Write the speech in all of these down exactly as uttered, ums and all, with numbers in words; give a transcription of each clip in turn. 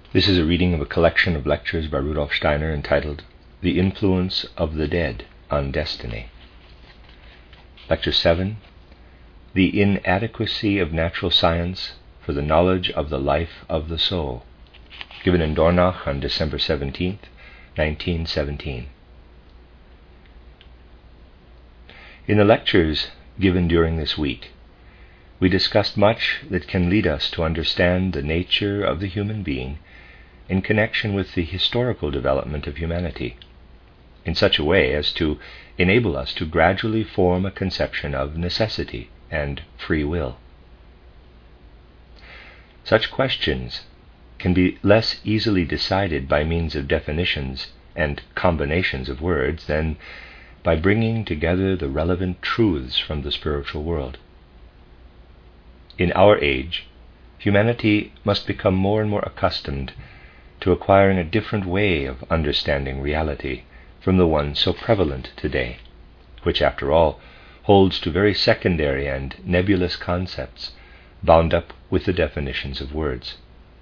This is a reading of a collection of lectures by Rudolf Steiner entitled The Influence of the Dead on Destiny. Lecture seven, The Inadequacy of Natural Science for the Knowledge of the Life of the Soul, given in Dornach on December seventeenth, nineteen seventeen. In the lectures given during this week, we discussed much that can lead us to understand the nature of the human being in connection with the historical development of humanity, in such a way as to enable us to gradually form a conception of necessity and free will. Such questions can be less easily decided by means of definitions and combinations of words than by bringing together the relevant truths from the spiritual world. In our age, humanity must become more and more accustomed to acquiring a different way of understanding reality from the one so prevalent today, which, after all, holds to very secondary and nebulous concepts bound up with the definitions of words.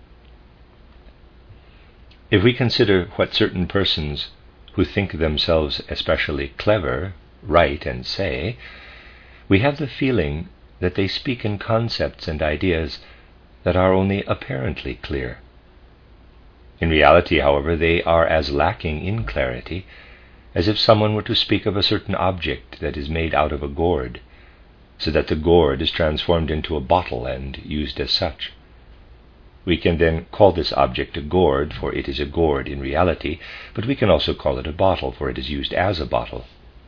If we consider what certain persons who think themselves especially clever write and say, we have the feeling that they speak in concepts and ideas that are only apparently clear. In reality, however, they are as lacking in clarity as if someone were to speak of a certain object that is made out of a gourd, so that the gourd is transformed into a bottle and used as such. We can then call this object a gourd, for it is a gourd in reality, but we can also call it a bottle, for it is used as a bottle.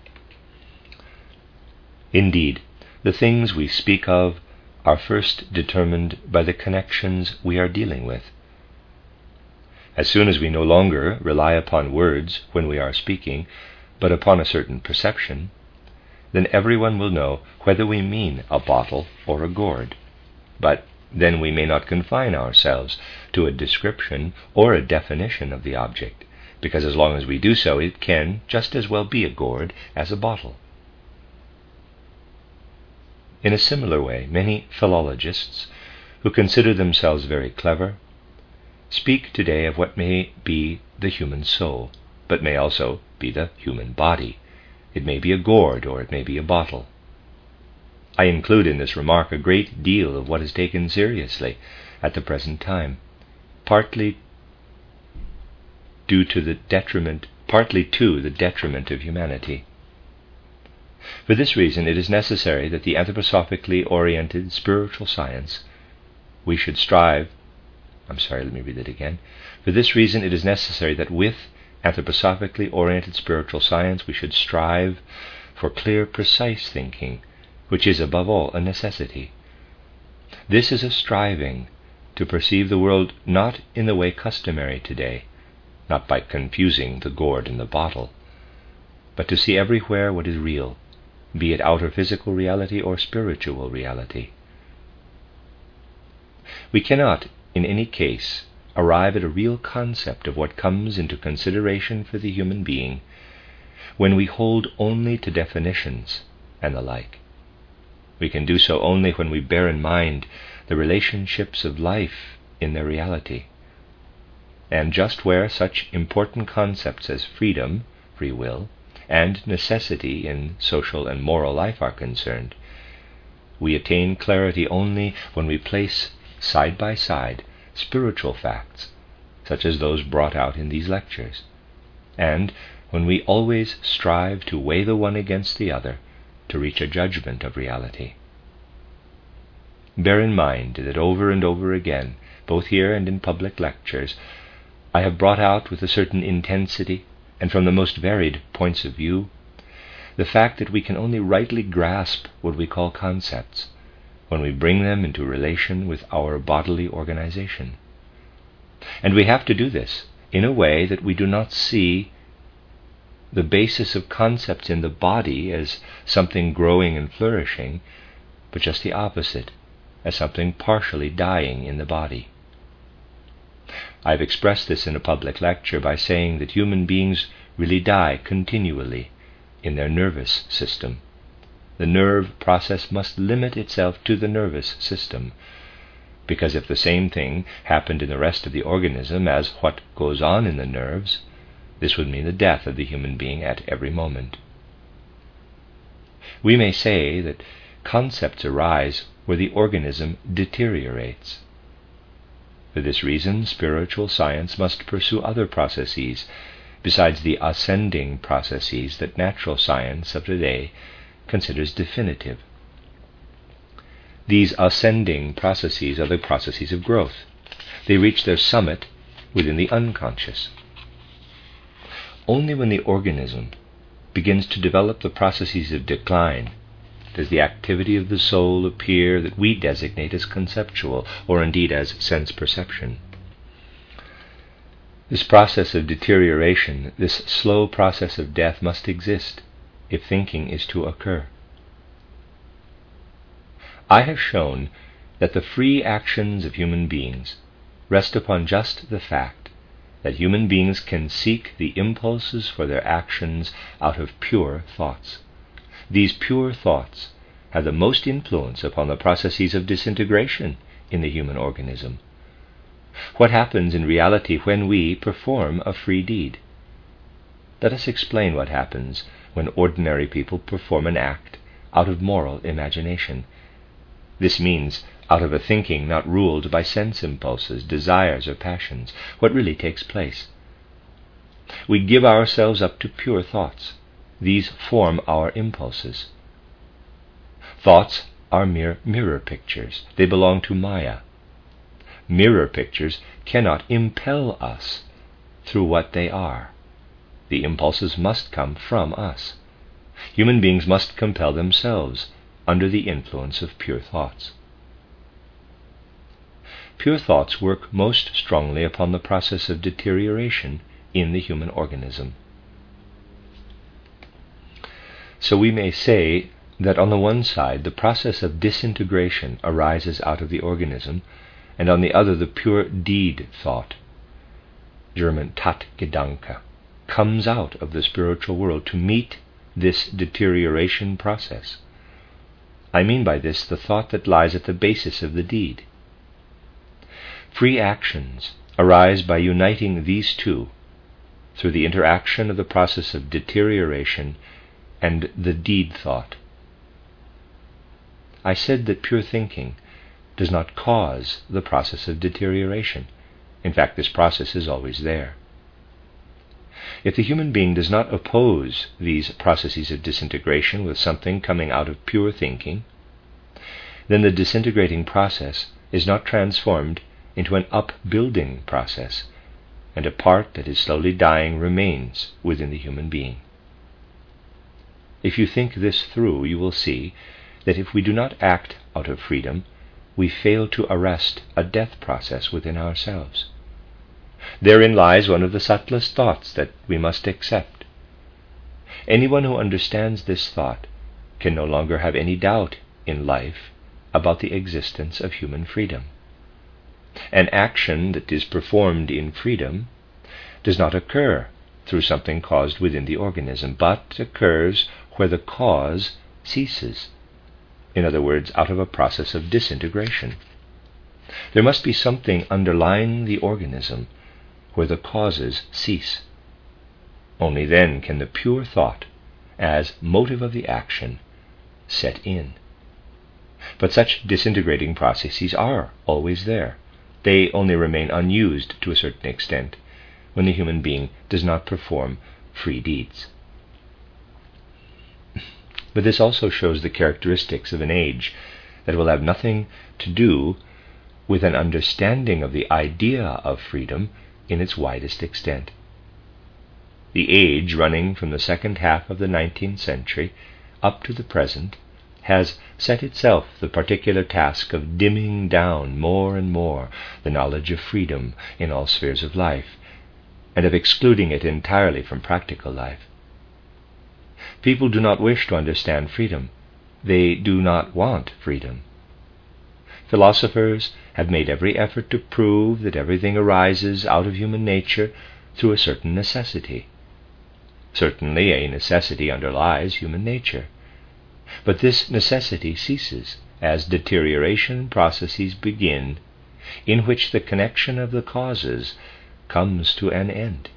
Indeed, the things we speak of are first determined by the connections we are dealing with. As soon as we no longer rely upon words when we are speaking, but upon a certain perception, then everyone will know whether we mean a bottle or a gourd. But then we may not confine ourselves to a description or a definition of the object, because as long as we do so, it can just as well be a gourd as a bottle. In a similar way, many philologists, who consider themselves very clever, speak today of what may be the human soul, but may also be the human body. It may be a gourd or it may be a bottle. I include in this remark a great deal of what is taken seriously at the present time, partly due to the detriment, partly to the detriment of humanity. For this reason, it is necessary that the anthroposophically oriented spiritual science we should strive I'm sorry, let me read it again. For this reason, it is necessary that with anthroposophically oriented spiritual science we should strive for clear, precise thinking, which is above all a necessity. This is a striving to perceive the world not in the way customary today, not by confusing the gourd and the bottle, but to see everywhere what is real, be it outer physical reality or spiritual reality. We cannot, in any case, arrive at a real concept of what comes into consideration for the human being when we hold only to definitions and the like. We can do so only when we bear in mind the relationships of life in their reality. And just where such important concepts as freedom, free will, and necessity in social and moral life are concerned, we attain clarity only when we place side by side spiritual facts, such as those brought out in these lectures, and when we always strive to weigh the one against the other to reach a judgment of reality. Bear in mind that over and over again, both here and in public lectures, I have brought out with a certain intensity and from the most varied points of view the fact that we can only rightly grasp what we call concepts when we bring them into relation with our bodily organization. And we have to do this in a way that we do not see the basis of concepts in the body as something growing and flourishing, but just the opposite, as something partially dying in the body. I have expressed this in a public lecture by saying that human beings really die continually in their nervous system. The nerve process must limit itself to the nervous system, because if the same thing happened in the rest of the organism as what goes on in the nerves, this would mean the death of the human being at every moment. We may say that concepts arise where the organism deteriorates. For this reason, spiritual science must pursue other processes besides the ascending processes that natural science of today considers definitive. These ascending processes are the processes of growth. They reach their summit within the unconscious. Only when the organism begins to develop the processes of decline does the activity of the soul appear that we designate as conceptual, or indeed as sense perception. This process of deterioration, this slow process of death, must exist if thinking is to occur. I have shown that the free actions of human beings rest upon just the fact that human beings can seek the impulses for their actions out of pure thoughts. These pure thoughts have the most influence upon the processes of disintegration in the human organism. What happens in reality when we perform a free deed? Let us explain what happens when ordinary people perform an act out of moral imagination. This means out of a thinking not ruled by sense impulses, desires, or passions. What really takes place? We give ourselves up to pure thoughts. These form our impulses. Thoughts are mere mirror pictures. They belong to Maya. Mirror pictures cannot impel us through what they are. The impulses must come from us. Human beings must compel themselves under the influence of pure thoughts. Pure thoughts work most strongly upon the process of deterioration in the human organism. So we may say that on the one side the process of disintegration arises out of the organism, and on the other the pure deed thought, German Tatgedanke, comes out of the spiritual world to meet this deterioration process. I mean by this the thought that lies at the basis of the deed. Free actions arise by uniting these two through the interaction of the process of deterioration and the deed thought. I said that pure thinking does not cause the process of deterioration. In fact, this process is always there. If the human being does not oppose these processes of disintegration with something coming out of pure thinking, then the disintegrating process is not transformed into an upbuilding process, and a part that is slowly dying remains within the human being. If you think this through, you will see that if we do not act out of freedom, we fail to arrest a death process within ourselves. Therein lies one of the subtlest thoughts that we must accept. Anyone who understands this thought can no longer have any doubt in life about the existence of human freedom. An action that is performed in freedom does not occur through something caused within the organism, but occurs where the cause ceases. In other words, out of a process of disintegration. There must be something underlying the organism where the causes cease. Only then can the pure thought, as motive of the action, set in. But such disintegrating processes are always there. They only remain unused to a certain extent when the human being does not perform free deeds. But this also shows the characteristics of an age that will have nothing to do with an understanding of the idea of freedom in its widest extent. The age running from the second half of the nineteenth century up to the present has set itself the particular task of dimming down more and more the knowledge of freedom in all spheres of life, and of excluding it entirely from practical life. People do not wish to understand freedom. They do not want freedom. Philosophers have made every effort to prove that everything arises out of human nature through a certain necessity. Certainly a necessity underlies human nature. But this necessity ceases as deterioration processes begin in which the connection of the causes comes to an end.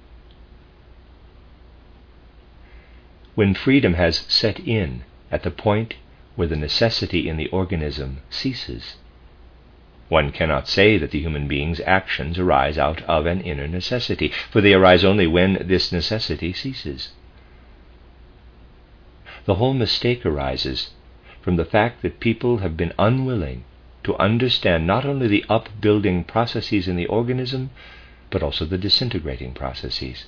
When freedom has set in at the point where the necessity in the organism ceases, one cannot say that the human being's actions arise out of an inner necessity, for they arise only when this necessity ceases. The whole mistake arises from the fact that people have been unwilling to understand not only the upbuilding processes in the organism, but also the disintegrating processes.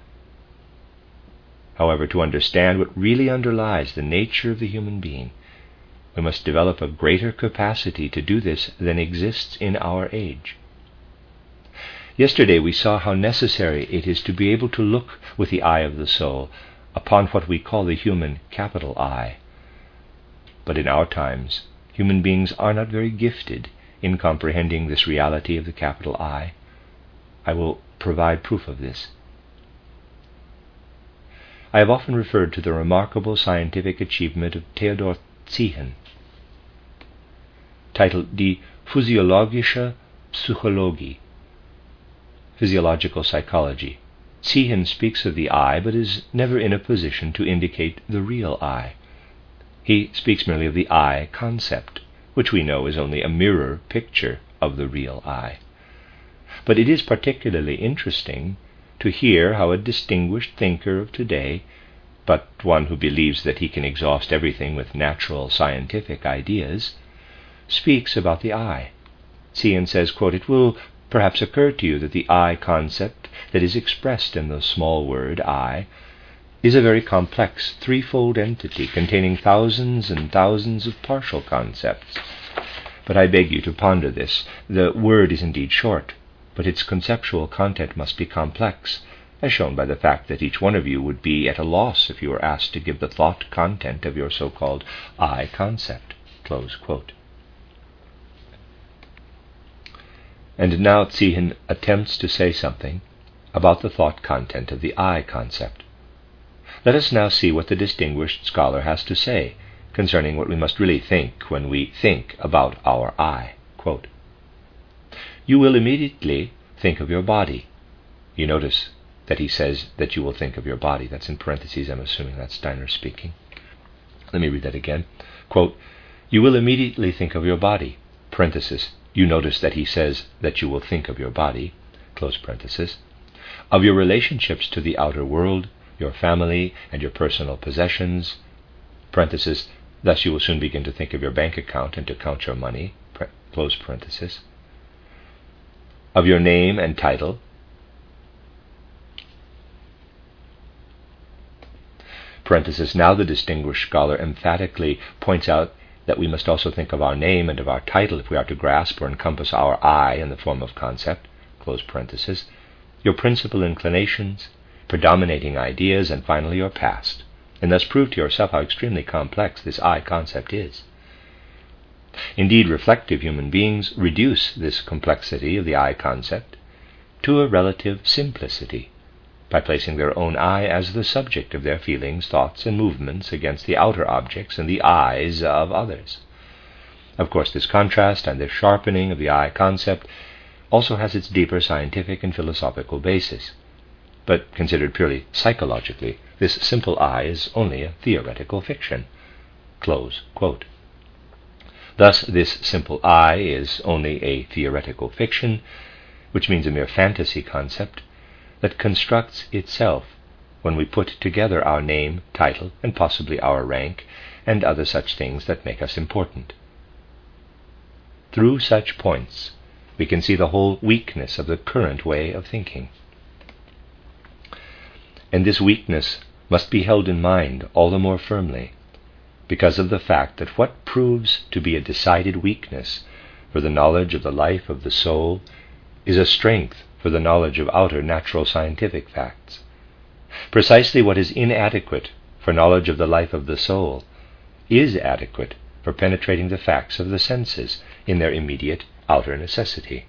However, to understand what really underlies the nature of the human being, we must develop a greater capacity to do this than exists in our age. Yesterday we saw how necessary it is to be able to look with the eye of the soul upon what we call the human capital I. But in our times, human beings are not very gifted in comprehending this reality of the capital I. I will provide proof of this. I have often referred to the remarkable scientific achievement of Theodor Ziehen, titled Die Physiologische Psychologie, Physiological Psychology. Ziehen speaks of the I, but is never in a position to indicate the real I. He speaks merely of the I concept, which we know is only a mirror picture of the real I. But it is particularly interesting to hear how a distinguished thinker of today, but one who believes that he can exhaust everything with natural scientific ideas, speaks about the I. Ziehen says, quote, "It will perhaps occur to you that the I concept that is expressed in the small word I is a very complex threefold entity containing thousands and thousands of partial concepts. But I beg you to ponder this. The word is indeed short, but its conceptual content must be complex, as shown by the fact that each one of you would be at a loss if you were asked to give the thought content of your so-called I concept." Close quote. And now Ziehen attempts to say something about the thought content of the I concept. Let us now see what the distinguished scholar has to say concerning what we must really think when we think about our I. Quote, "You will immediately think of your body." You notice that he says that you will think of your body. That's in parentheses. I'm assuming that's Steiner speaking. Let me read that again. Quote, "You will immediately think of your body." Parenthesis. You notice that he says that you will think of your body. Close parenthesis. "Of your relationships to the outer world, your family, and your personal possessions." Parenthesis. "Thus you will soon begin to think of your bank account and to count your money." Close parenthesis. "Of your name and title." Parenthesis. Now the distinguished scholar emphatically points out that we must also think of our name and of our title if we are to grasp or encompass our I in the form of concept. Close parenthesis. "Your principal inclinations, predominating ideas, and finally your past, and thus prove to yourself how extremely complex this I concept is." Indeed, reflective human beings reduce this complexity of the I concept to a relative simplicity by placing their own I as the subject of their feelings, thoughts, and movements against the outer objects and the I's of others. Of course, this contrast and this sharpening of the I concept also has its deeper scientific and philosophical basis. But considered purely psychologically, this simple I is only a theoretical fiction. Close quote. Thus, this simple I is only a theoretical fiction, which means a mere fantasy concept that constructs itself when we put together our name, title, and possibly our rank, and other such things that make us important. Through such points, we can see the whole weakness of the current way of thinking. And this weakness must be held in mind all the more firmly because of the fact that what proves to be a decided weakness for the knowledge of the life of the soul is a strength for the knowledge of outer natural scientific facts. Precisely what is inadequate for knowledge of the life of the soul is adequate for penetrating the facts of the senses in their immediate outer necessity.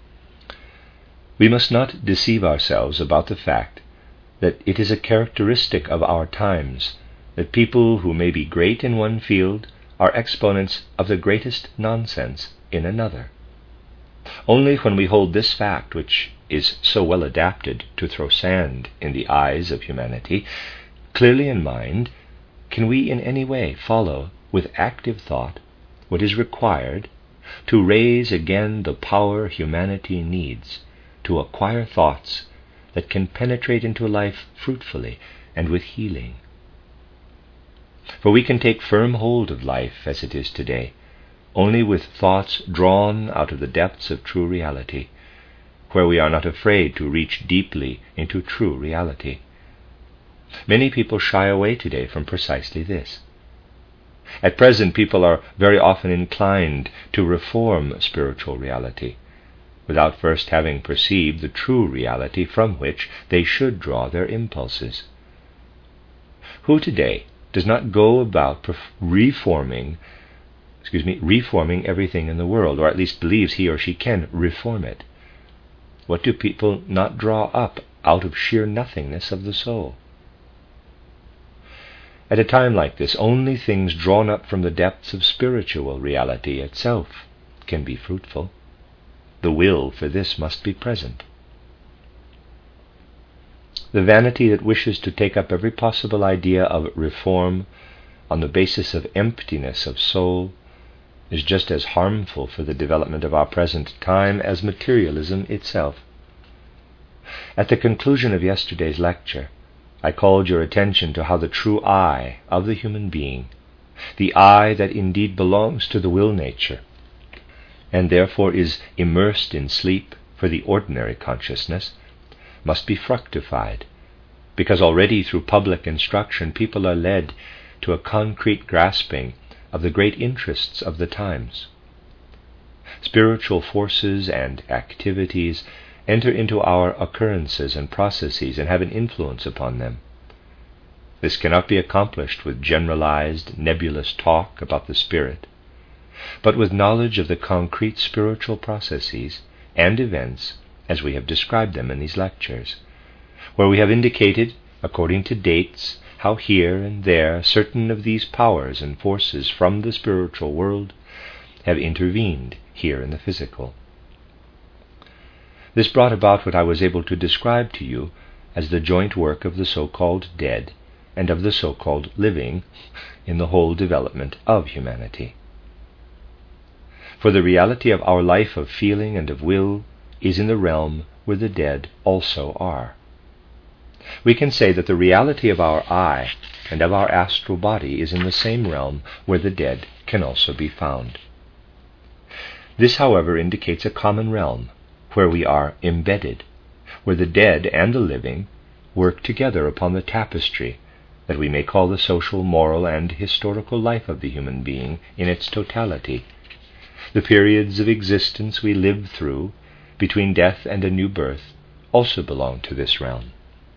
We must not deceive ourselves about the fact that it is a characteristic of our times that people who may be great in one field are exponents of the greatest nonsense in another. Only when we hold this fact, which is so well adapted to throw sand in the eyes of humanity, clearly in mind, can we in any way follow with active thought what is required to raise again the power humanity needs to acquire thoughts that can penetrate into life fruitfully and with healing. For we can take firm hold of life as it is today only with thoughts drawn out of the depths of true reality, where we are not afraid to reach deeply into true reality. Many people shy away today from precisely this. At present, people are very often inclined to reform spiritual reality, without first having perceived the true reality from which they should draw their impulses. Who today does not go about reforming, excuse me, reforming everything in the world, or at least believes he or she can reform it? What do people not draw up out of sheer nothingness of the soul? At a time like this, only things drawn up from the depths of spiritual reality itself can be fruitful. The will for this must be present. The vanity that wishes to take up every possible idea of reform on the basis of emptiness of soul is just as harmful for the development of our present time as materialism itself. At the conclusion of yesterday's lecture, I called your attention to how the true I of the human being, the I that indeed belongs to the will nature, and therefore is immersed in sleep for the ordinary consciousness, must be fructified, because already through public instruction people are led to a concrete grasping of the great interests of the times. Spiritual forces and activities enter into our occurrences and processes and have an influence upon them. This cannot be accomplished with generalized, nebulous talk about the spirit, but with knowledge of the concrete spiritual processes and events as we have described them in these lectures, where we have indicated, according to dates, how here and there certain of these powers and forces from the spiritual world have intervened here in the physical. This brought about what I was able to describe to you as the joint work of the so-called dead and of the so-called living in the whole development of humanity. For the reality of our life of feeling and of will is in the realm where the dead also are. We can say that the reality of our I and of our astral body is in the same realm where the dead can also be found. This, however, indicates a common realm, where we are embedded, where the dead and the living work together upon the tapestry that we may call the social, moral, and historical life of the human being in its totality. The periods of existence we live through between death and a new birth also belong to this realm.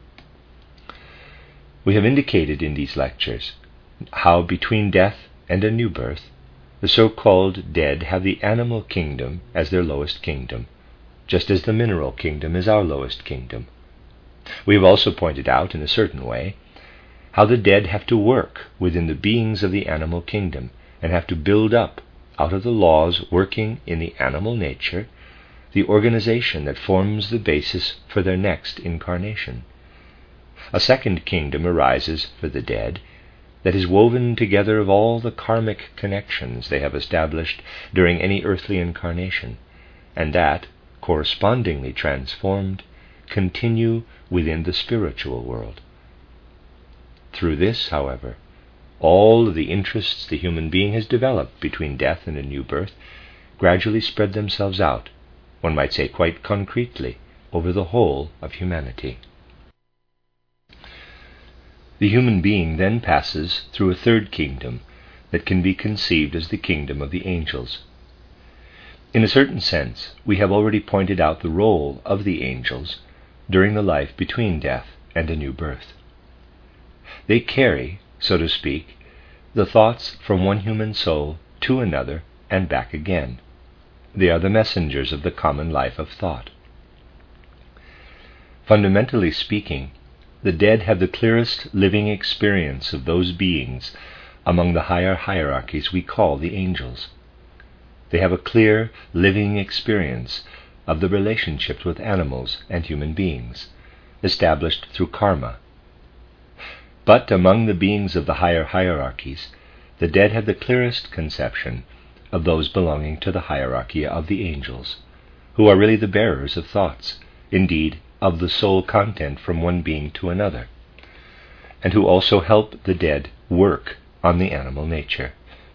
We have indicated in these lectures how between death and a new birth the so-called dead have the animal kingdom as their lowest kingdom, just as the mineral kingdom is our lowest kingdom. We have also pointed out, in a certain way, how the dead have to work within the beings of the animal kingdom, and have to build up, out of the laws working in the animal nature, the organization that forms the basis for their next incarnation. A second kingdom arises for the dead that is woven together of all the karmic connections they have established during any earthly incarnation, and that, correspondingly transformed, continue within the spiritual world. Through this, however, all of the interests the human being has developed between death and a new birth gradually spread themselves out, one might say quite concretely, over the whole of humanity. The human being then passes through a third kingdom that can be conceived as the kingdom of the angels. In a certain sense, we have already pointed out the role of the angels during the life between death and a new birth. They carry, so to speak, the thoughts from one human soul to another and back again. They are the messengers of the common life of thought. Fundamentally speaking, the dead have the clearest living experience of those beings among the higher hierarchies we call the angels. They have a clear, living experience of the relationships with animals and human beings, established through karma. But among the beings of the higher hierarchies, the dead have the clearest conception of those belonging to the hierarchy of the angels, who are really the bearers of thoughts, indeed, of the soul content from one being to another, and who also help the dead work on the animal nature.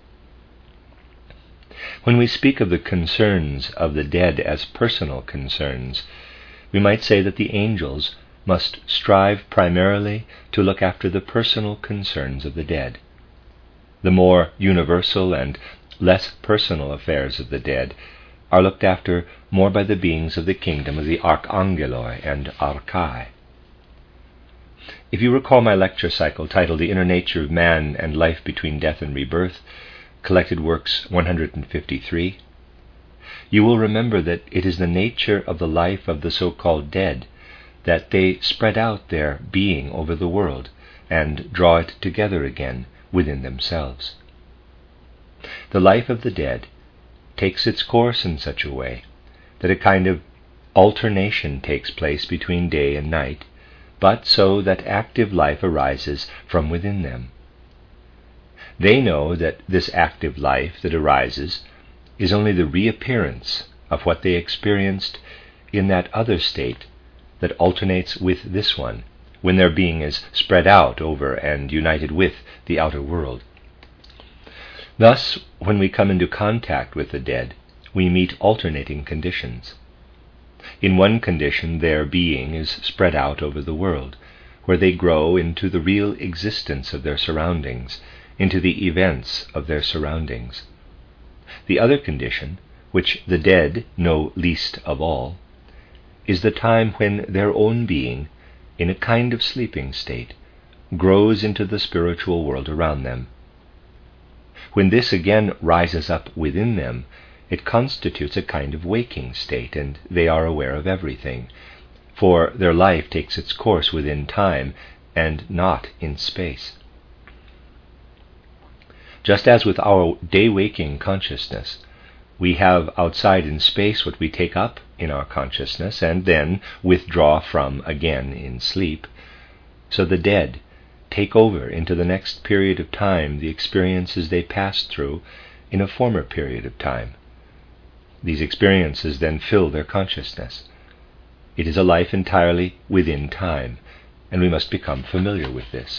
When we speak of the concerns of the dead as personal concerns, we might say that the angels must strive primarily to look after the personal concerns of the dead. The more universal and less personal affairs of the dead are looked after more by the beings of the kingdom of the Archangeloi and Archai. If you recall my lecture cycle titled The Inner Nature of Man and Life Between Death and Rebirth, Collected Works one hundred fifty-three, you will remember that it is the nature of the life of the so-called dead that they spread out their being over the world and draw it together again within themselves. The life of the dead takes its course in such a way that a kind of alternation takes place between day and night, but so that active life arises from within them. They know that this active life that arises is only the reappearance of what they experienced in that other state that alternates with this one, when their being is spread out over and united with the outer world. Thus, when we come into contact with the dead, we meet alternating conditions. In one condition, their being is spread out over the world, where they grow into the real existence of their surroundings, into the events of their surroundings. The other condition, which the dead know least of all, is the time when their own being, in a kind of sleeping state, grows into the spiritual world around them. When this again rises up within them, it constitutes a kind of waking state, and they are aware of everything, for their life takes its course within time and not in space. Just as with our day-waking consciousness, we have outside in space what we take up in our consciousness and then withdraw from again in sleep, so the dead take over into the next period of time the experiences they passed through in a former period of time. These experiences then fill their consciousness. It is a life entirely within time, and we must become familiar with this.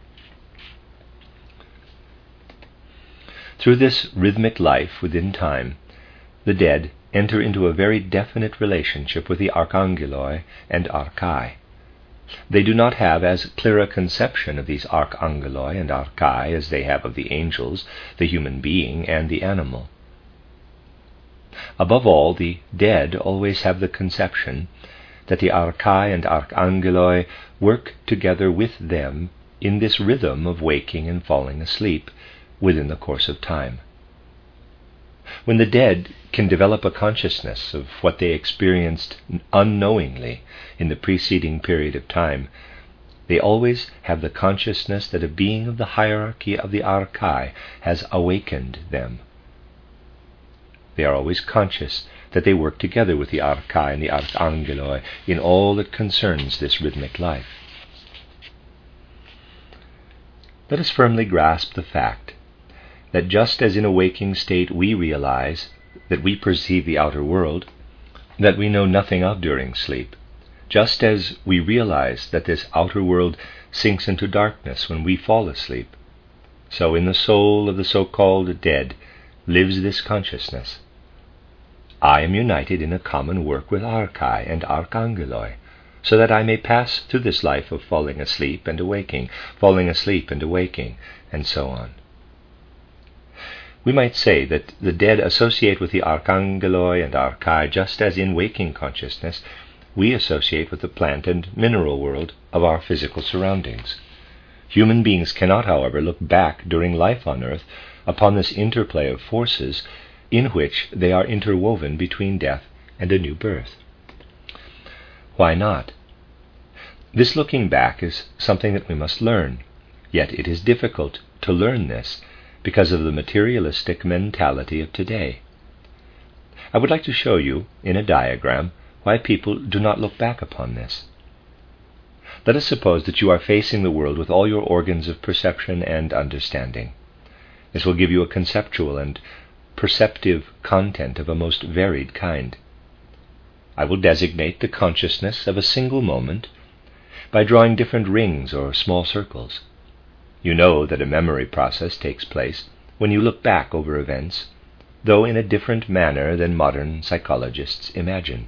Through this rhythmic life within time, the dead enter into a very definite relationship with the Archangeloi and Archai. They do not have as clear a conception of these Archangeloi and Archai as they have of the angels, the human being, and the animal. Above all, the dead always have the conception that the Archai and Archangeloi work together with them in this rhythm of waking and falling asleep within the course of time. When the dead can develop a consciousness of what they experienced unknowingly in the preceding period of time, they always have the consciousness that a being of the hierarchy of the Archai has awakened them. They are always conscious that they work together with the Archai and the Archangeloi in all that concerns this rhythmic life. Let us firmly grasp the fact that just as in a waking state we realize that we perceive the outer world that we know nothing of during sleep, just as we realize that this outer world sinks into darkness when we fall asleep, so in the soul of the so-called dead lives this consciousness. I am united in a common work with Archai and Archangeloi, so that I may pass through this life of falling asleep and awaking, falling asleep and awaking, and so on. We might say that the dead associate with the Archangeloi and Archai just as in waking consciousness we associate with the plant and mineral world of our physical surroundings. Human beings cannot, however, look back during life on earth upon this interplay of forces in which they are interwoven between death and a new birth. Why not? This looking back is something that we must learn, yet it is difficult to learn this because of the materialistic mentality of today. I would like to show you, in a diagram, why people do not look back upon this. Let us suppose that you are facing the world with all your organs of perception and understanding. This will give you a conceptual and perceptive content of a most varied kind. I will designate the consciousness of a single moment by drawing different rings or small circles. You know that a memory process takes place when you look back over events, though in a different manner than modern psychologists imagine.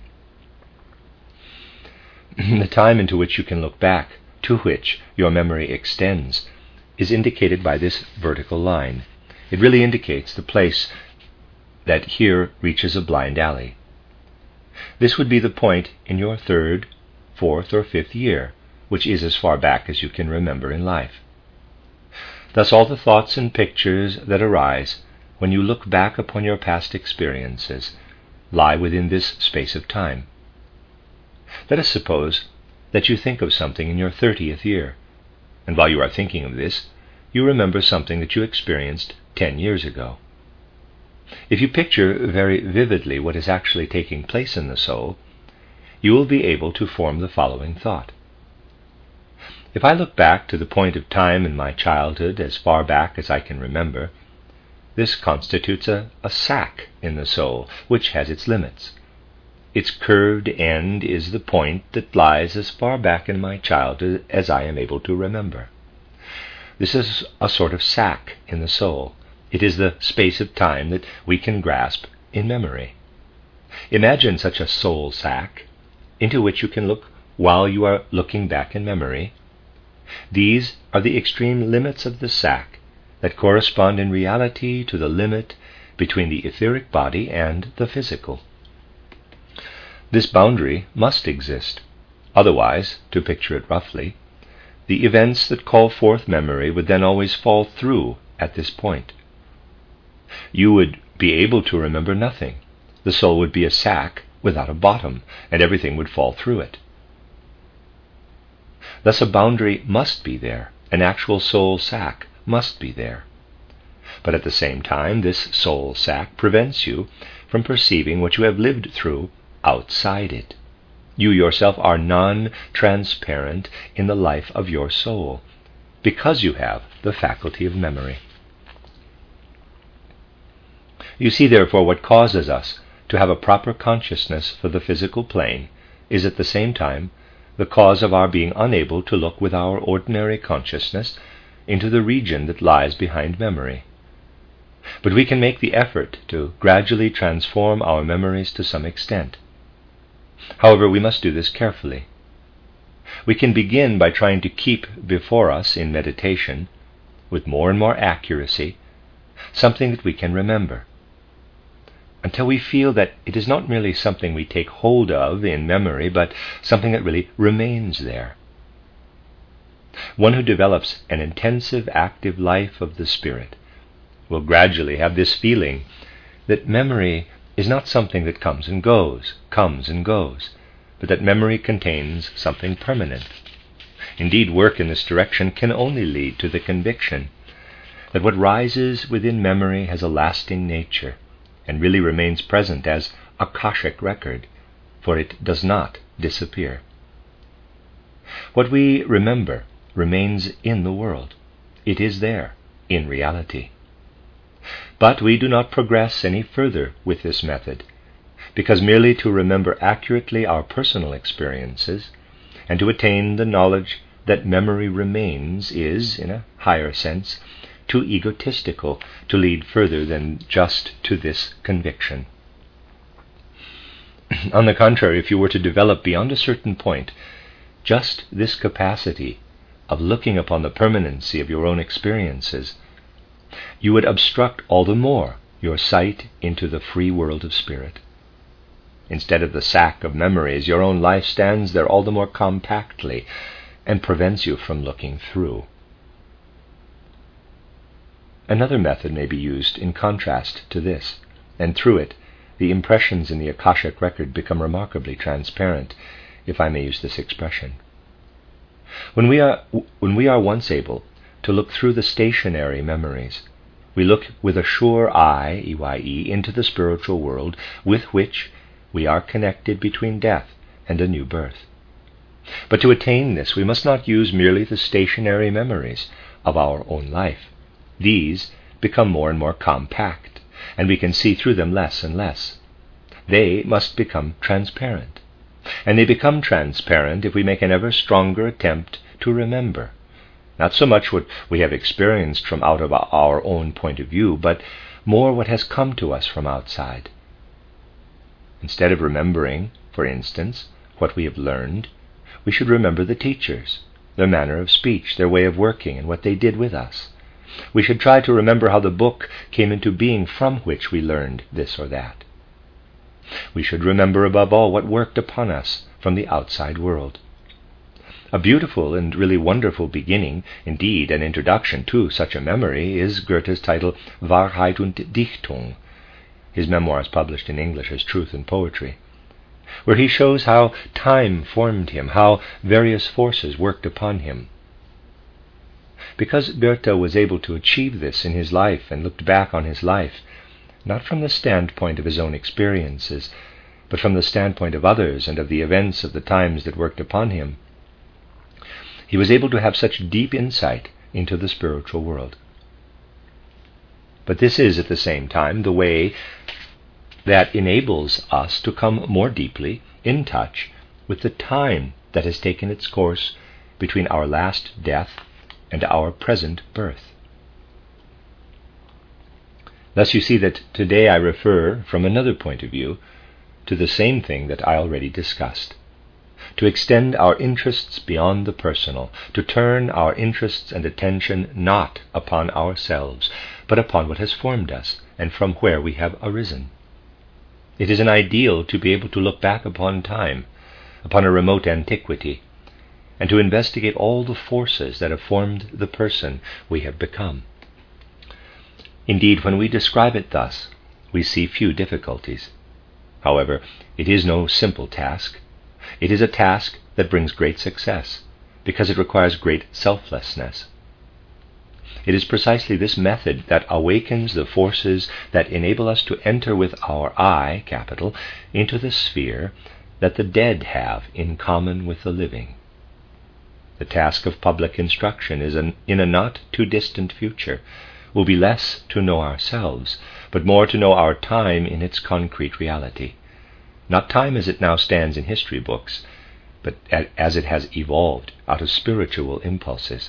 The time into which you can look back, to which your memory extends, is indicated by this vertical line. It really indicates the place that here reaches a blind alley. This would be the point in your third, fourth, or fifth year, which is as far back as you can remember in life. Thus all the thoughts and pictures that arise when you look back upon your past experiences lie within this space of time. Let us suppose that you think of something in your thirtieth year, and while you are thinking of this, you remember something that you experienced ten years ago. If you picture very vividly what is actually taking place in the soul, you will be able to form the following thought. If I look back to the point of time in my childhood as far back as I can remember, this constitutes a, a sac in the soul, which has its limits. Its curved end is the point that lies as far back in my childhood as I am able to remember. This is a sort of sac in the soul. It is the space of time that we can grasp in memory. Imagine such a soul sac into which you can look while you are looking back in memory. These are the extreme limits of the sac that correspond in reality to the limit between the etheric body and the physical. This boundary must exist. Otherwise, to picture it roughly, the events that call forth memory would then always fall through at this point. You would be able to remember nothing. The soul would be a sack without a bottom, and everything would fall through it. Thus a boundary must be there. An actual soul sack must be there. But at the same time, this soul sack prevents you from perceiving what you have lived through outside it. You yourself are non-transparent in the life of your soul, because you have the faculty of memory. You see, therefore, what causes us to have a proper consciousness for the physical plane is at the same time the cause of our being unable to look with our ordinary consciousness into the region that lies behind memory. But we can make the effort to gradually transform our memories to some extent. However, we must do this carefully. We can begin by trying to keep before us in meditation, with more and more accuracy, something that we can remember, until we feel that it is not merely something we take hold of in memory, but something that really remains there. One who develops an intensive, active life of the spirit will gradually have this feeling that memory is not something that comes and goes, comes and goes, but that memory contains something permanent. Indeed, work in this direction can only lead to the conviction that what rises within memory has a lasting nature, and really remains present as Akashic record, for it does not disappear. What we remember remains in the world. It is there, in reality. But we do not progress any further with this method, because merely to remember accurately our personal experiences, and to attain the knowledge that memory remains is, in a higher sense, too egotistical to lead further than just to this conviction. On the contrary, if you were to develop beyond a certain point just this capacity of looking upon the permanency of your own experiences, you would obstruct all the more your sight into the free world of spirit. Instead of the sack of memories, your own life stands there all the more compactly and prevents you from looking through. Another method may be used in contrast to this, and through it the impressions in the Akashic record become remarkably transparent, if I may use this expression. When we are, when we are once able to look through the stationary memories, we look with a sure eye, E Y E, into the spiritual world with which we are connected between death and a new birth. But to attain this, we must not use merely the stationary memories of our own life. These become more and more compact, and we can see through them less and less. They must become transparent, and they become transparent if we make an ever stronger attempt to remember, not so much what we have experienced from out of our own point of view, but more what has come to us from outside. Instead of remembering, for instance, what we have learned, we should remember the teachers, their manner of speech, their way of working, and what they did with us. We should try to remember how the book came into being from which we learned this or that. We should remember above all what worked upon us from the outside world. A beautiful and really wonderful beginning, indeed an introduction to such a memory, is Goethe's title Wahrheit und Dichtung, his memoirs published in English as Truth and Poetry, where he shows how time formed him, how various forces worked upon him. Because Goethe was able to achieve this in his life and looked back on his life, not from the standpoint of his own experiences, but from the standpoint of others and of the events of the times that worked upon him, he was able to have such deep insight into the spiritual world. But this is at the same time the way that enables us to come more deeply in touch with the time that has taken its course between our last death and our present birth. Thus you see that today I refer, from another point of view, to the same thing that I already discussed. To extend our interests beyond the personal, to turn our interests and attention not upon ourselves, but upon what has formed us and from where we have arisen. It is an ideal to be able to look back upon time, upon a remote antiquity, and to investigate all the forces that have formed the person we have become. Indeed, when we describe it thus, we see few difficulties. However, it is no simple task. It is a task that brings great success, because it requires great selflessness. It is precisely this method that awakens the forces that enable us to enter with our I, capital, into the sphere that the dead have in common with the living. The task of public instruction is an, in a not too distant future, will be less to know ourselves, but more to know our time in its concrete reality. Not time as it now stands in history books, but as it has evolved out of spiritual impulses.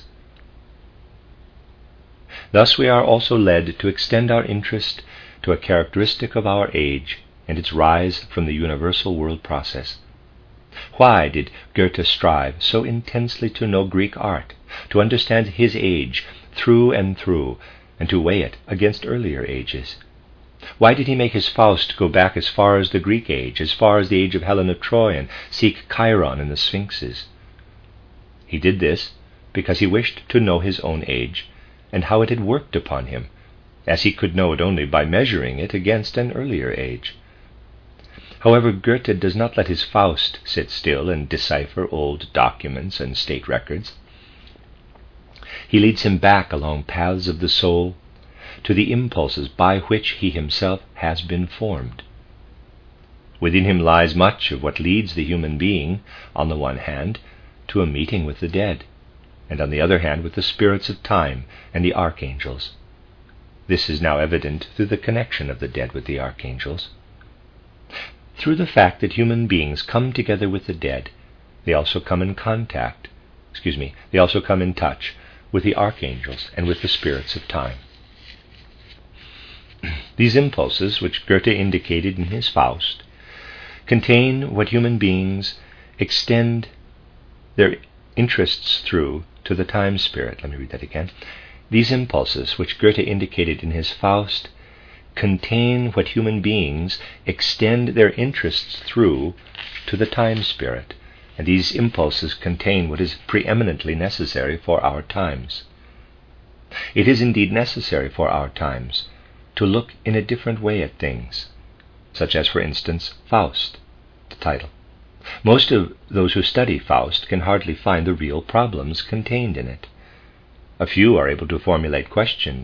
Thus we are also led to extend our interest to a characteristic of our age and its rise from the universal world process. Why did Goethe strive so intensely to know Greek art, to understand his age through and through, and to weigh it against earlier ages? Why did he make his Faust go back as far as the Greek age, as far as the age of Helen of Troy, and seek Chiron and the Sphinxes? He did this because he wished to know his own age and how it had worked upon him, as he could know it only by measuring it against an earlier age. However, Goethe does not let his Faust sit still and decipher old documents and state records. He leads him back along paths of the soul to the impulses by which he himself has been formed. Within him lies much of what leads the human being, on the one hand, to a meeting with the dead, and on the other hand with the spirits of time and the archangels. This is now evident through the connection of the dead with the archangels. Through the fact that human beings come together with the dead, they also come in contact, excuse me, they also come in touch with the archangels and with the spirits of time. These impulses, which Goethe indicated in his Faust, contain what human beings extend their interests through to the time spirit. Let me read that again. These impulses, which Goethe indicated in his Faust, contain what human beings extend their interests through to the time spirit, and these impulses contain what is preeminently necessary for our times. It is indeed necessary for our times to look in a different way at things, such as, for instance, Faust, the title. Most of those who study Faust can hardly find the real problems contained in it. A few are able to formulate questions,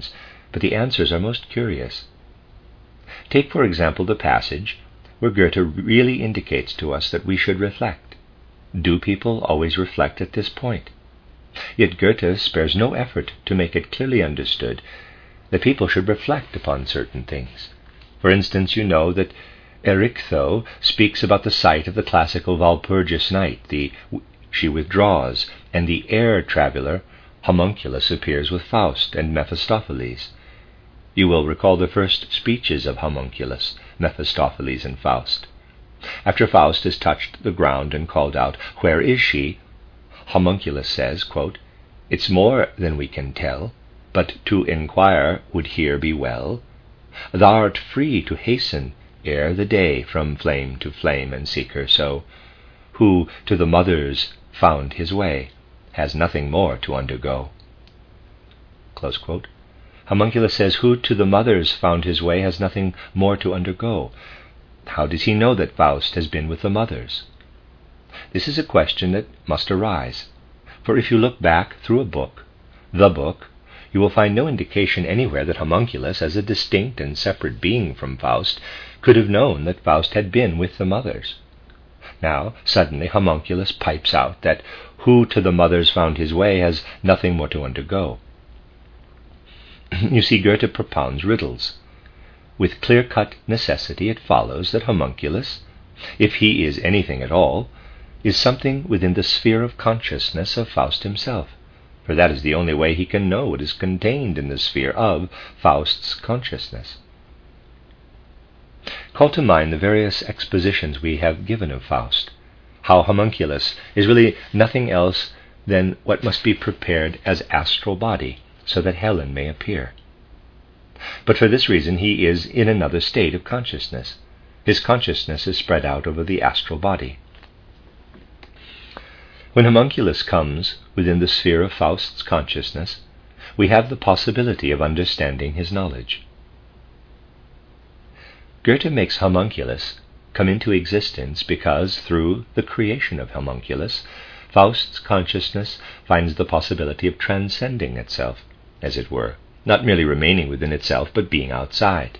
but the answers are most curious. Take, for example, the passage where Goethe really indicates to us that we should reflect. Do people always reflect at this point? Yet Goethe spares no effort to make it clearly understood that people should reflect upon certain things. For instance, you know that Erichtho speaks about the sight of the classical Walpurgis night. The, she withdraws, and the air traveller, Homunculus, appears with Faust and Mephistopheles. You will recall the first speeches of Homunculus, Mephistopheles, and Faust. After Faust has touched the ground and called out, "Where is she?" Homunculus says, quote, "It's more than we can tell, but to inquire would here be well. Thou'rt free to hasten ere the day from flame to flame and seek her so. Who to the mothers found his way has nothing more to undergo." Close quote. Homunculus says, "Who to the mothers found his way has nothing more to undergo." How does he know that Faust has been with the mothers? This is a question that must arise, for if you look back through a book, the book, you will find no indication anywhere that Homunculus, as a distinct and separate being from Faust, could have known that Faust had been with the mothers. Now, suddenly, Homunculus pipes out that who to the mothers found his way has nothing more to undergo. You see, Goethe propounds riddles. With clear-cut necessity, it follows that Homunculus, if he is anything at all, is something within the sphere of consciousness of Faust himself, for that is the only way he can know what is contained in the sphere of Faust's consciousness. Call to mind the various expositions we have given of Faust, how Homunculus is really nothing else than what must be prepared as astral body, so that Helen may appear. But for this reason he is in another state of consciousness. His consciousness is spread out over the astral body. When Homunculus comes within the sphere of Faust's consciousness, we have the possibility of understanding his knowledge. Goethe makes Homunculus come into existence because, through the creation of Homunculus, Faust's consciousness finds the possibility of transcending itself, as it were, not merely remaining within itself, but being outside.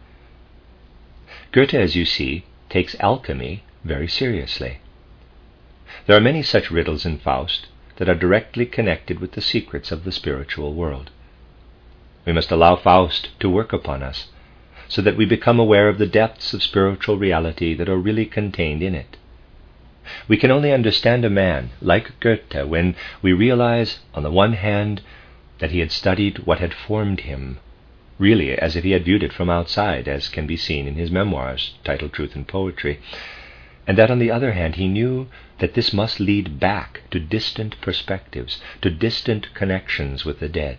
Goethe, as you see, takes alchemy very seriously. There are many such riddles in Faust that are directly connected with the secrets of the spiritual world. We must allow Faust to work upon us, so that we become aware of the depths of spiritual reality that are really contained in it. We can only understand a man like Goethe when we realize, on the one hand, that he had studied what had formed him, really as if he had viewed it from outside, as can be seen in his memoirs, titled Truth and Poetry, and that on the other hand he knew that this must lead back to distant perspectives, to distant connections with the dead.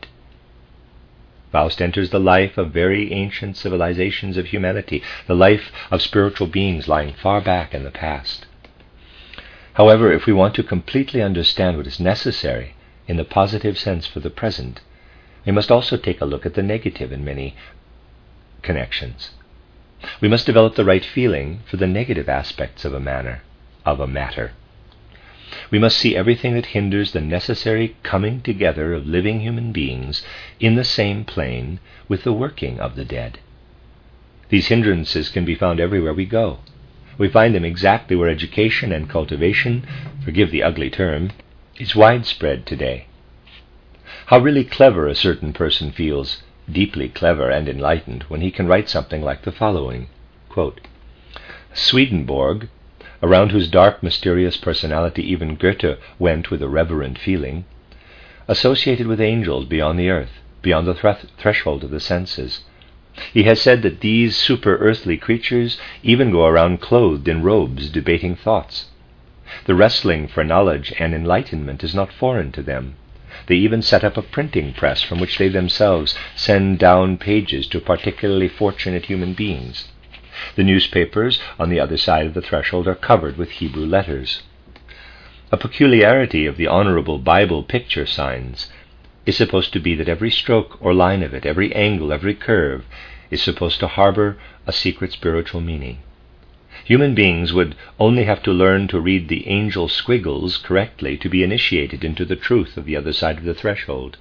Faust enters the life of very ancient civilizations of humanity, the life of spiritual beings lying far back in the past. However, if we want to completely understand what is necessary in the positive sense for the present, we must also take a look at the negative in many connections. We must develop the right feeling for the negative aspects of a manner, of a matter. We must see everything that hinders the necessary coming together of living human beings in the same plane with the working of the dead. These hindrances can be found everywhere we go. We find them exactly where education and cultivation, forgive the ugly term, is widespread today. How really clever a certain person feels, deeply clever and enlightened, when he can write something like the following, quote, "Swedenborg, around whose dark, mysterious personality even Goethe went with a reverent feeling, associated with angels beyond the earth, beyond the th- threshold of the senses. He has said that these super-earthly creatures even go around clothed in robes, debating thoughts. The wrestling for knowledge and enlightenment is not foreign to them. They even set up a printing press from which they themselves send down pages to particularly fortunate human beings. The newspapers on the other side of the threshold are covered with Hebrew letters. A peculiarity of the honorable Bible picture signs is supposed to be that every stroke or line of it, every angle, every curve, is supposed to harbor a secret spiritual meaning. Human beings would only have to learn to read the angel squiggles correctly to be initiated into the truth of the other side of the threshold.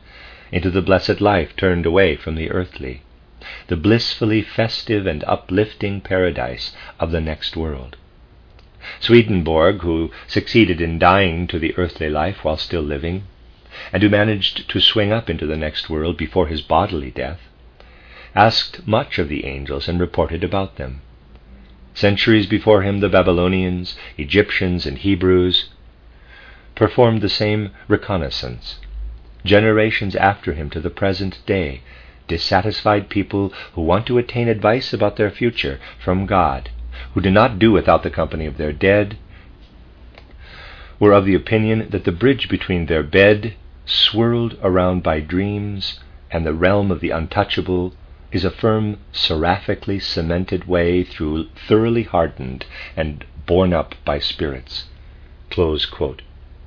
into the blessed life turned away from the earthly, the blissfully festive and uplifting paradise of the next world. Swedenborg, who succeeded in dying to the earthly life while still living, and who managed to swing up into the next world before his bodily death, asked much of the angels and reported about them. Centuries before him, the Babylonians, Egyptians, and Hebrews performed the same reconnaissance. Generations after him to the present day, dissatisfied people who want to attain advice about their future from God, who do not do without the company of their dead, were of the opinion that the bridge between their bed, swirled around by dreams, and the realm of the untouchable is a firm, seraphically cemented way through thoroughly hardened and borne up by spirits. Close quote.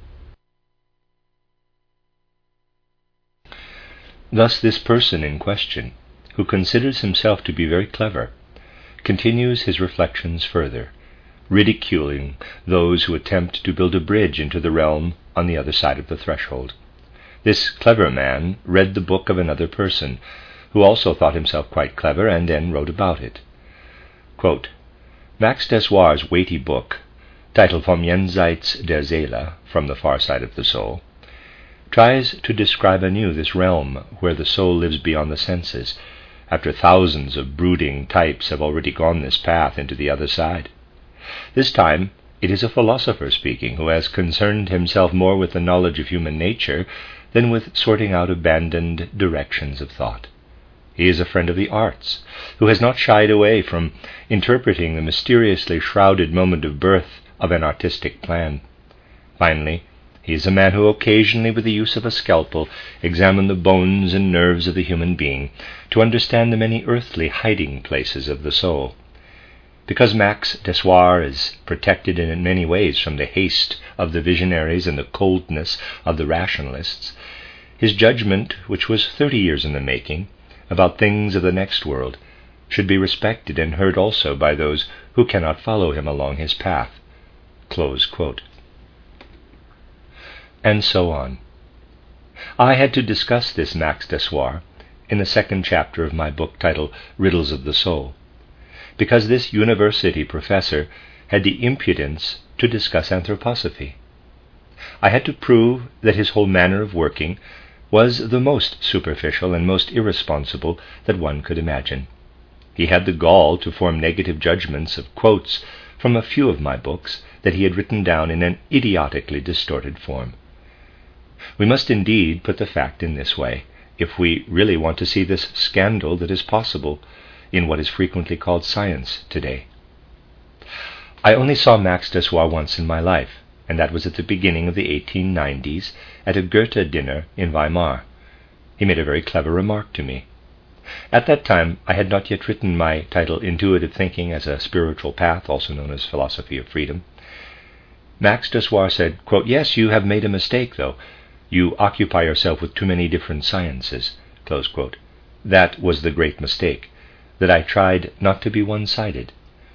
Thus this person in question, who considers himself to be very clever, continues his reflections further, ridiculing those who attempt to build a bridge into the realm on the other side of the threshold. This clever man read the book of another person, who also thought himself quite clever, and then wrote about it. Quote, Max Dessoir's weighty book, titled Vom Jenseits der Seele, From the Far Side of the Soul, tries to describe anew this realm where the soul lives beyond the senses, after thousands of brooding types have already gone this path into the other side. This time it is a philosopher speaking, who has concerned himself more with the knowledge of human nature than with sorting out abandoned directions of thought. He is a friend of the arts, who has not shied away from interpreting the mysteriously shrouded moment of birth of an artistic plan. Finally, he is a man who occasionally, with the use of a scalpel, examined the bones and nerves of the human being to understand the many earthly hiding places of the soul. Because Max Dessoir is protected in many ways from the haste of the visionaries and the coldness of the rationalists, his judgment, which was thirty years in the making, about things of the next world, should be respected and heard also by those who cannot follow him along his path. Close quote. And so on. I had to discuss this Max Dessoir in the second chapter of my book titled Riddles of the Soul, because this university professor had the impudence to discuss anthroposophy. I had to prove that his whole manner of working was the most superficial and most irresponsible that one could imagine. He had the gall to form negative judgments of quotes from a few of my books that he had written down in an idiotically distorted form. We must indeed put the fact in this way, if we really want to see this scandal that is possible in what is frequently called science today. I only saw Max Dessoir once in my life, and that was at the beginning of the eighteen nineties at a Goethe dinner in Weimar. He made a very clever remark to me. At that time I had not yet written my title Intuitive Thinking as a Spiritual Path, also known as Philosophy of Freedom. Max Dessoir said, quote, Yes, you have made a mistake, though. You occupy yourself with too many different sciences. Close quote. That was the great mistake, that I tried not to be one-sided.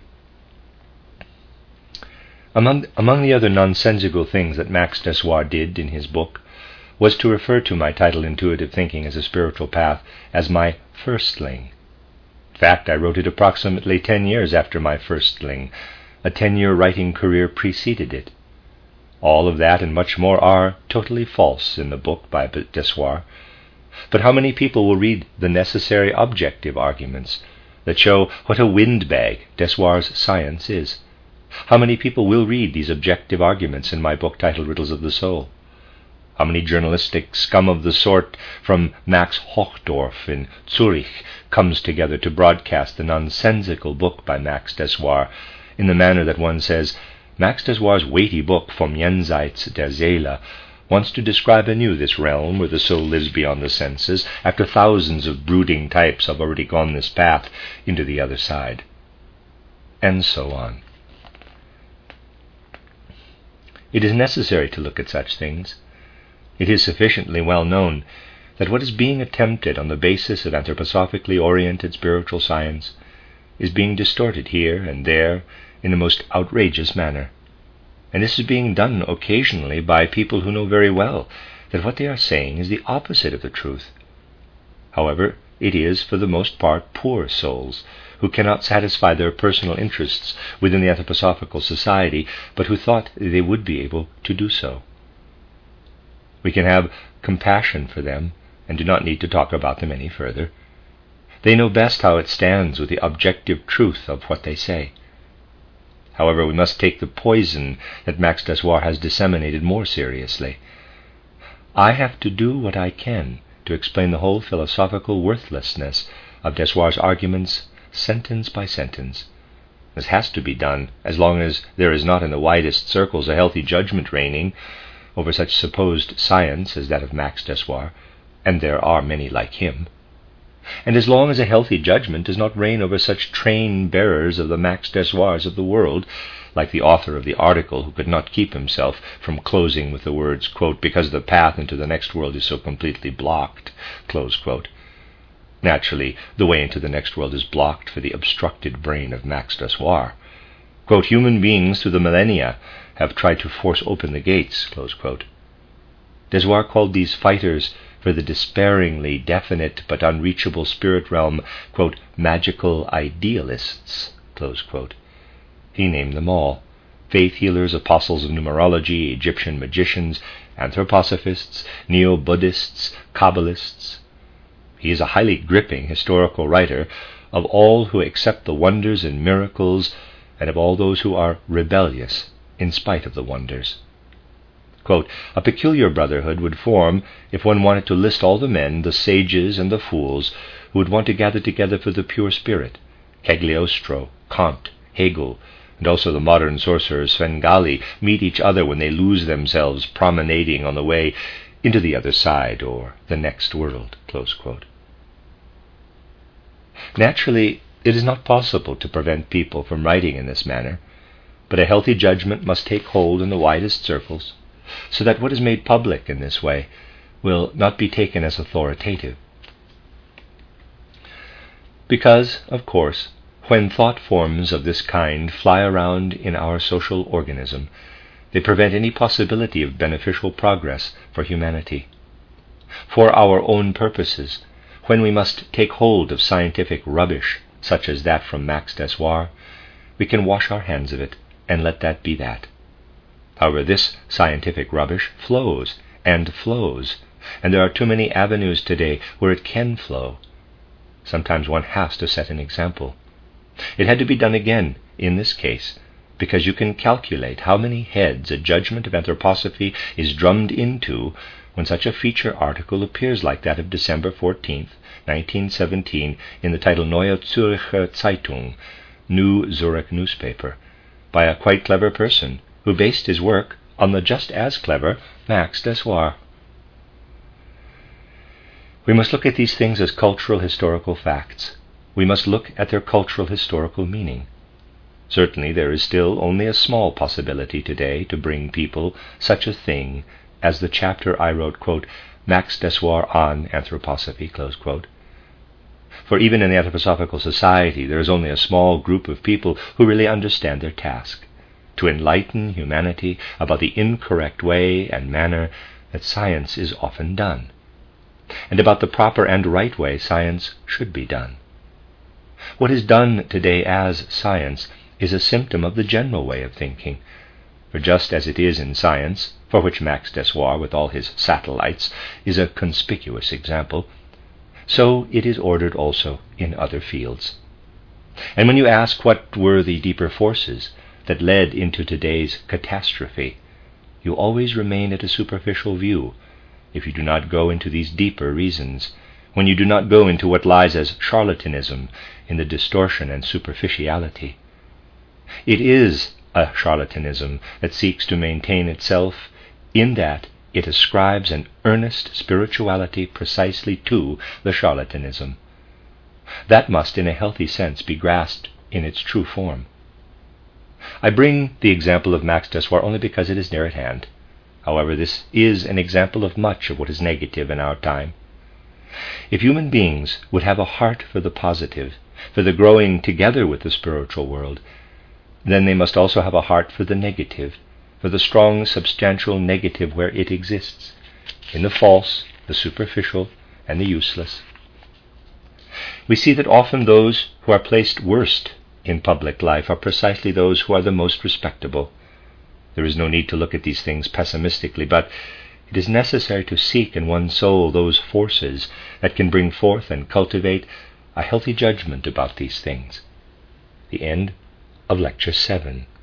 Among, among the other nonsensical things that Max Dessoir did in his book was to refer to my title Intuitive Thinking as a Spiritual Path as my firstling. In fact, I wrote it approximately ten years after my firstling. A ten-year writing career preceded it. All of that and much more are totally false in the book by Dessoir. But how many people will read the necessary objective arguments that show what a windbag Dessoir's science is? How many people will read these objective arguments in my book titled Riddles of the Soul? How many journalistic scum of the sort from Max Hochdorf in Zurich comes together to broadcast the nonsensical book by Max Dessoir in the manner that one says, Max Dessoir's weighty book Vom Jenseits der Seele wants to describe anew this realm where the soul lives beyond the senses, after thousands of brooding types have already gone this path into the other side. And so on. It is necessary to look at such things. It is sufficiently well known that what is being attempted on the basis of anthroposophically oriented spiritual science is being distorted here and there in a most outrageous manner. And this is being done occasionally by people who know very well that what they are saying is the opposite of the truth. However, it is, for the most part, poor souls who cannot satisfy their personal interests within the Anthroposophical Society, but who thought they would be able to do so. We can have compassion for them and do not need to talk about them any further. They know best how it stands with the objective truth of what they say. However, we must take the poison that Max Dessoir has disseminated more seriously. I have to do what I can to explain the whole philosophical worthlessness of Dessoir's arguments sentence by sentence. This has to be done as long as there is not in the widest circles a healthy judgment reigning over such supposed science as that of Max Dessoir, and there are many like him, and as long as a healthy judgment does not reign over such train-bearers of the Max Dessoirs of the world, like the author of the article who could not keep himself from closing with the words, quote, "because the path into the next world is so completely blocked," close quote. Naturally, the way into the next world is blocked for the obstructed brain of Max Dessoir. Quote, "human beings through the millennia have tried to force open the gates," close quote. Dessoir called these fighters for the despairingly definite but unreachable spirit realm, quote, "magical idealists," close quote. He named them all: faith healers, apostles of numerology, Egyptian magicians, anthroposophists, neo-Buddhists, Kabbalists. He is a highly gripping historical writer of all who accept the wonders and miracles, and of all those who are rebellious in spite of the wonders. Quote, "a peculiar brotherhood would form if one wanted to list all the men, the sages and the fools, who would want to gather together for the pure spirit: Cagliostro, Kant, Hegel, and also the modern sorcerer Svengali meet each other when they lose themselves promenading on the way into the other side or the next world," close quote. Naturally, it is not possible to prevent people from writing in this manner, but a healthy judgment must take hold in the widest circles, so that what is made public in this way will not be taken as authoritative. Because, of course, when thought forms of this kind fly around in our social organism, they prevent any possibility of beneficial progress for humanity. For our own purposes, when we must take hold of scientific rubbish, such as that from Max Dessoir, we can wash our hands of it and let that be that. However, this scientific rubbish flows and flows, and there are too many avenues today where it can flow. Sometimes one has to set an example. It had to be done again in this case, because you can calculate how many heads a judgment of anthroposophy is drummed into when such a feature article appears like that of December fourteenth, nineteen seventeen, in the title Neue Zürcher Zeitung, New Zurich newspaper, by a quite clever person who based his work on the just as clever Max Dessoir. We must look at these things as cultural historical facts. We must look at their cultural historical meaning. Certainly there is still only a small possibility today to bring people such a thing as the chapter I wrote, quote, "Max Dessoir on Anthroposophy," close quote. For even in the Anthroposophical Society there is only a small group of people who really understand their task: to enlighten humanity about the incorrect way and manner that science is often done, and about the proper and right way science should be done. What is done today as science is a symptom of the general way of thinking, for just as it is in science, for which Max Dessoir, with all his satellites, is a conspicuous example, so it is ordered also in other fields. And when you ask what were the deeper forces that led into today's catastrophe, you always remain at a superficial view if you do not go into these deeper reasons, when you do not go into what lies as charlatanism in the distortion and superficiality. It is a charlatanism that seeks to maintain itself in that it ascribes an earnest spirituality precisely to the charlatanism. That must, in a healthy sense, be grasped in its true form. I bring the example of Max Dessoir only because it is near at hand. However, this is an example of much of what is negative in our time. If human beings would have a heart for the positive, for the growing together with the spiritual world, then they must also have a heart for the negative, for the strong, substantial negative where it exists. in the false, the superficial, and the useless. We see that often those who are placed worst in public life are precisely those who are the most respectable. There is no need to look at these things pessimistically, but it is necessary to seek in one's soul those forces that can bring forth and cultivate a healthy judgment about these things. The end of Lecture seven.